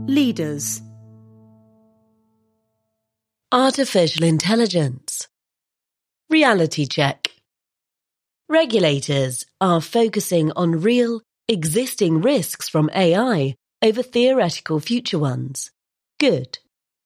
Leaders. Artificial intelligence. Reality check. Regulators are focusing on real, existing risks from AI over theoretical future ones. Good.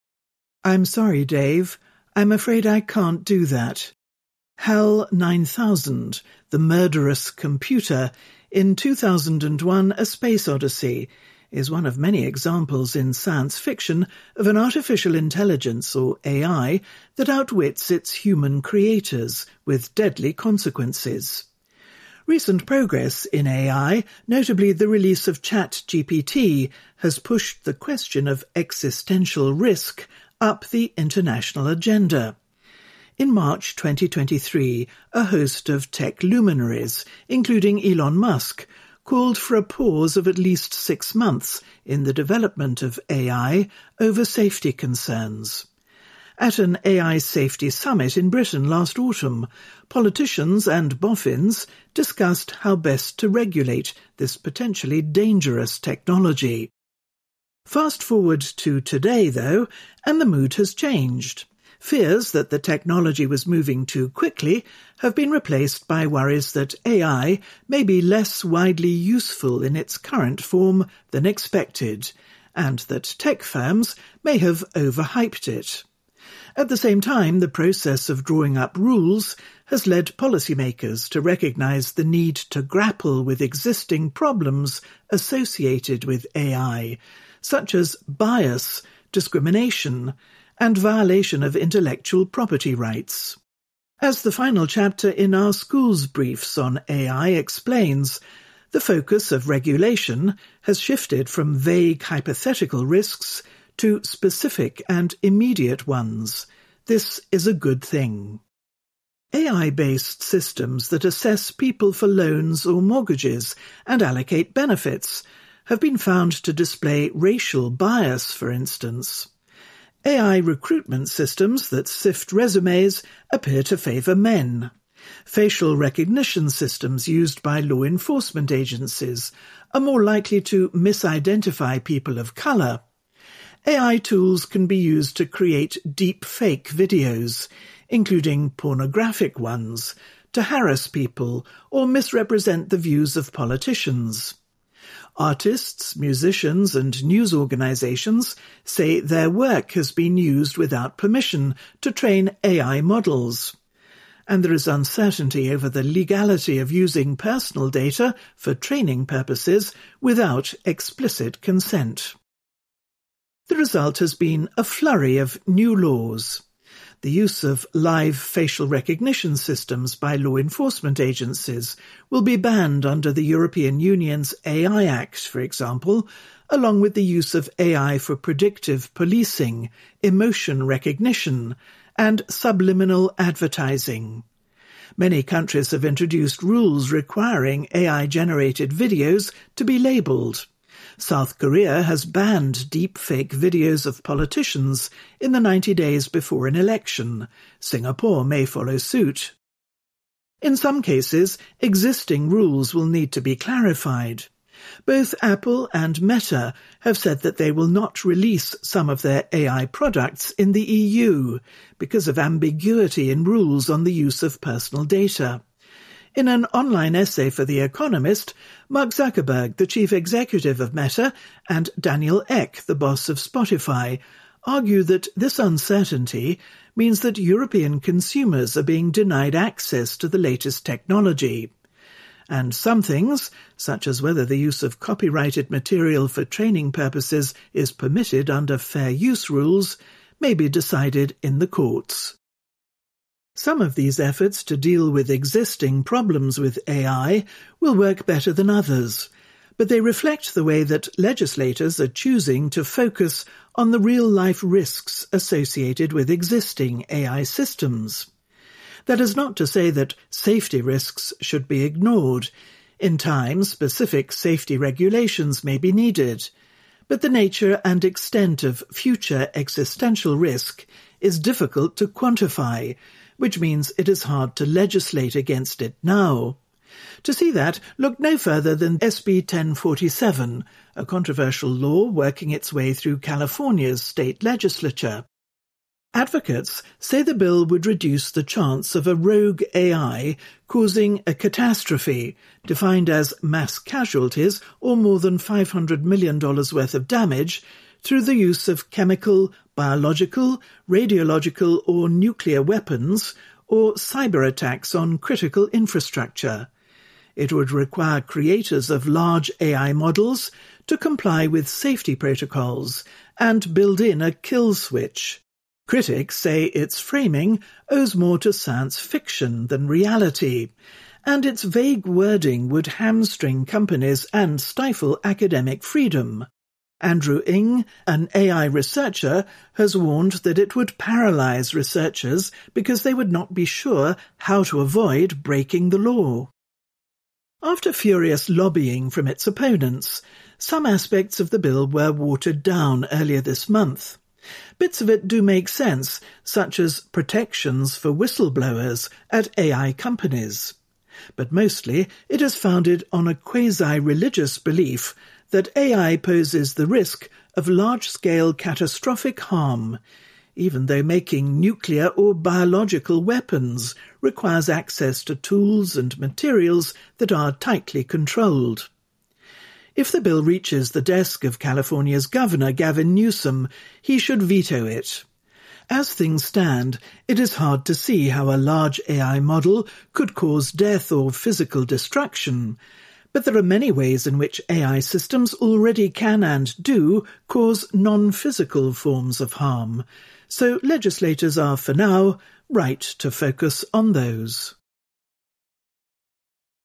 I'm sorry, Dave. I'm afraid I can't do that. HAL 9000, the murderous computer, in 2001 A Space Odyssey, is one of many examples in science fiction of an artificial intelligence, or AI, that outwits its human creators, with deadly consequences. Recent progress in AI, notably the release of ChatGPT, has pushed the question of existential risk up the international agenda. In March 2023, a host of tech luminaries, including Elon Musk, called for a pause of at least 6 months in the development of AI over safety concerns. At an AI safety summit in Britain last autumn, politicians and boffins discussed how best to regulate this potentially dangerous technology. Fast forward to today, though, and the mood has changed. Fears that the technology was moving too quickly have been replaced by worries that AI may be less widely useful in its current form than expected, and that tech firms may have overhyped it. At the same time, the process of drawing up rules has led policymakers to recognize the need to grapple with existing problems associated with AI, such as bias, discrimination, and violation of intellectual property rights. As the final chapter in our schools briefs on AI explains, the focus of regulation has shifted from vague hypothetical risks to specific and immediate ones. This is a good thing. AI-based systems that assess people for loans or mortgages and allocate benefits have been found to display racial bias, for instance. AI recruitment systems that sift resumes appear to favor men. Facial recognition systems used by law enforcement agencies are more likely to misidentify people of color. AI tools can be used to create deep fake videos, including pornographic ones, to harass people or misrepresent the views of politicians. Artists, musicians, and news organizations say their work has been used without permission to train AI models. And there is uncertainty over the legality of using personal data for training purposes without explicit consent. The result has been a flurry of new laws. The use of live facial recognition systems by law enforcement agencies will be banned under the European Union's AI Act, for example, along with the use of AI for predictive policing, emotion recognition, and subliminal advertising. Many countries have introduced rules requiring AI-generated videos to be labelled. South Korea has banned deepfake videos of politicians in the 90 days before an election. Singapore may follow suit. In some cases, existing rules will need to be clarified. Both Apple and Meta have said that they will not release some of their AI products in the EU because of ambiguity in rules on the use of personal data. In an online essay for The Economist, Mark Zuckerberg, the chief executive of Meta, and Daniel Ek, the boss of Spotify, argue that this uncertainty means that European consumers are being denied access to the latest technology. And some things, such as whether the use of copyrighted material for training purposes is permitted under fair use rules, may be decided in the courts. Some of these efforts to deal with existing problems with AI will work better than others, but they reflect the way that legislators are choosing to focus on the real-life risks associated with existing AI systems. That is not to say that safety risks should be ignored. In time, specific safety regulations may be needed, but the nature and extent of future existential risk is difficult to quantify, which means it is hard to legislate against it now. To see that, look no further than SB 1047, a controversial law working its way through California's state legislature. Advocates say the bill would reduce the chance of a rogue AI causing a catastrophe, defined as mass casualties or more than $500 million worth of damage, through the use of chemical, biological, radiological or nuclear weapons, or cyber attacks on critical infrastructure. It would require creators of large AI models to comply with safety protocols and build in a kill switch. Critics say its framing owes more to science fiction than reality, and its vague wording would hamstring companies and stifle academic freedom. Andrew Ng, an AI researcher, has warned that it would paralyze researchers because they would not be sure how to avoid breaking the law. After furious lobbying from its opponents, some aspects of the bill were watered down earlier this month. Bits of it do make sense, such as protections for whistleblowers at AI companies. But mostly it is founded on a quasi-religious belief that AI poses the risk of large-scale catastrophic harm, even though making nuclear or biological weapons requires access to tools and materials that are tightly controlled. If the bill reaches the desk of California's Governor Gavin Newsom, he should veto it. As things stand, it is hard to see how a large AI model could cause death or physical destruction, but there are many ways in which AI systems already can and do cause non-physical forms of harm, so legislators are, for now, right to focus on those.